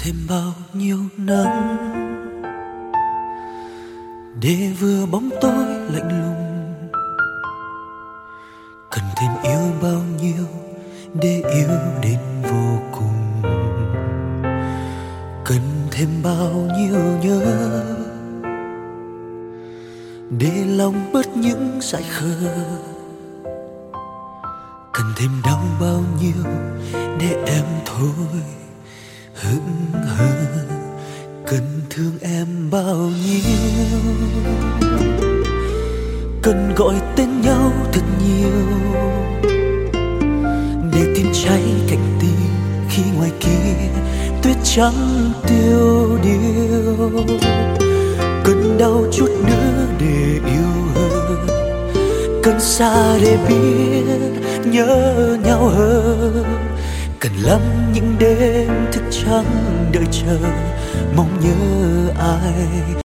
thêm bao nhiêu nắng để vừa bóng tối lạnh lùng, cần thêm yêu bao nhiêu để yêu đến vô cùng, cần thêm bao nhiêu nhớ để lòng bớt những dại khờ, cần thêm đau bao nhiêu để em thôi hững hờ, cần thương em bao nhiêu, cần gọi tên nhau thật nhiều để tim cháy cạnh tim khi ngoài kia tuyết trắng tiêu điều, cần đau chút nữa để yêu hơn, cần xa để biết nhớ nhau hơn, cần lắm những đêm thức trắng đợi chờ mong nhớ ai.